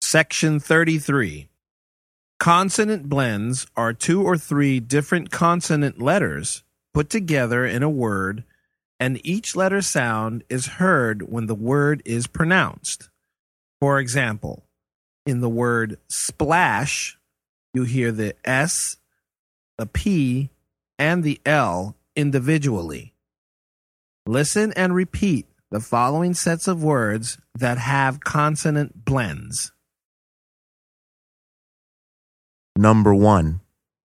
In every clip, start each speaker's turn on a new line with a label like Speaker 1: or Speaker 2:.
Speaker 1: Section 33. Consonant blends are two or three different consonant letters put together in a word, and each letter sound is heard when the word is pronounced. For example, in the word splash, you hear the S, the P, and the L individually. Listen and repeat the following sets of words that have consonant blends.
Speaker 2: Number 1.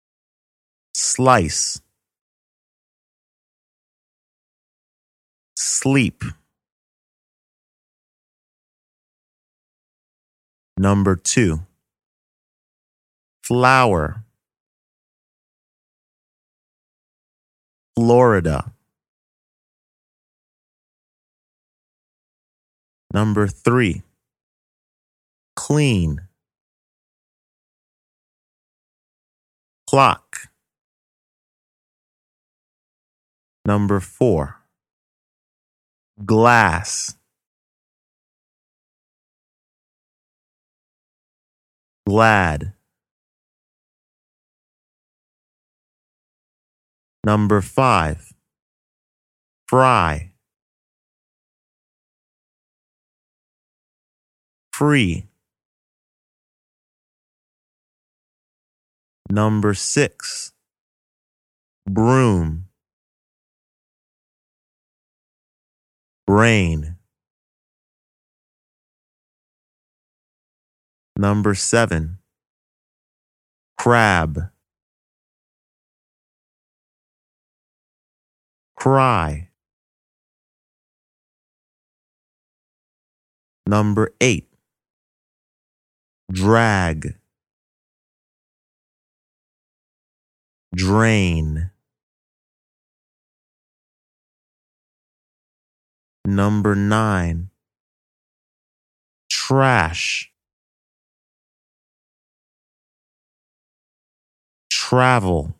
Speaker 2: Slice. Sleep. Number 2. Flower. Florida. Number 3. Clean. Clock. Number 4. Glass. Glad. Number 5. Fry. Free. Number 6. Broom. Brain. Number 7. Crab. Cry. Number 8. Drag. Drain. Number 9. Trash. Travel.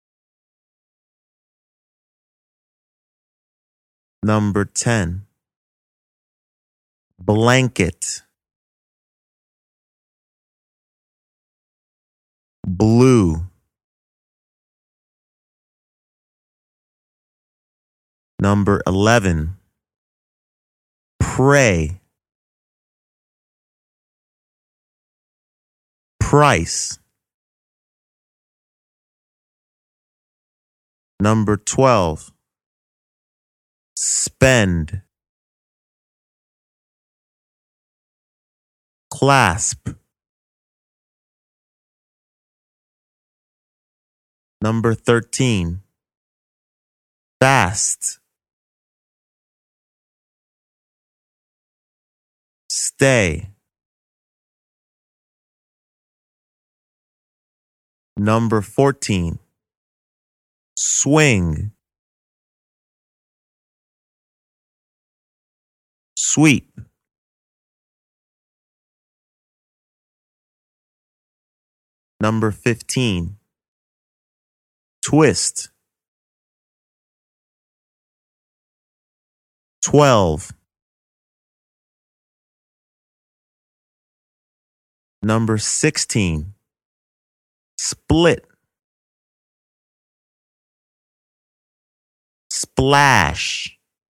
Speaker 2: Number 10. Blanket. Blue. Number 11. Pray. Price. Number 12. Spend. Clasp. Number 13. Fast. Stay. Number 14. Swing. Sweep. Number 15. Twist. 12. Number 16. Split. Splash.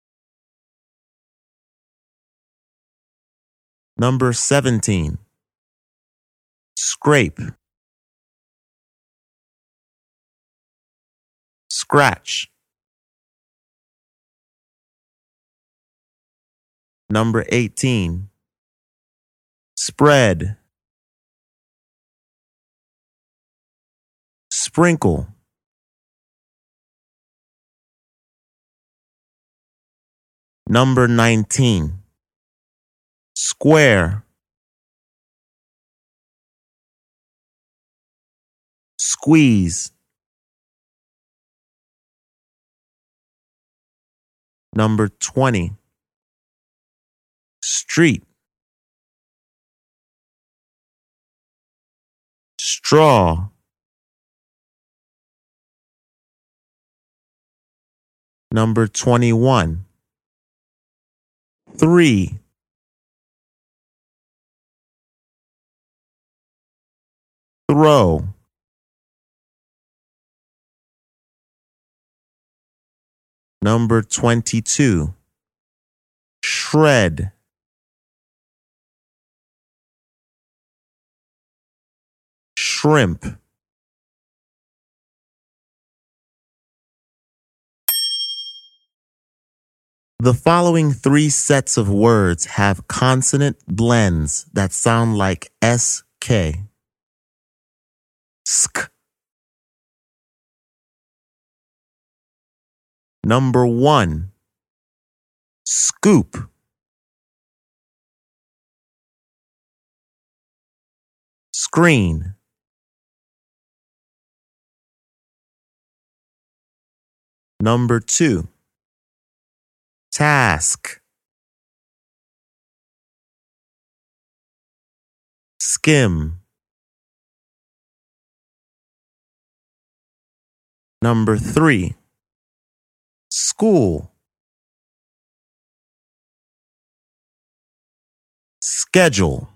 Speaker 2: Number 17. Scrape. Scratch. Number 18. Spread. Sprinkle. Number 19. Square. Squeeze. Number 20. Street. Straw. Number 21. 3. throw, number 22, shred, shrimp. The following three sets of words have consonant blends that sound like SK. Sk. Number 1, scoop. Screen. Number 2, task. Skim. Number 3, school. Schedule.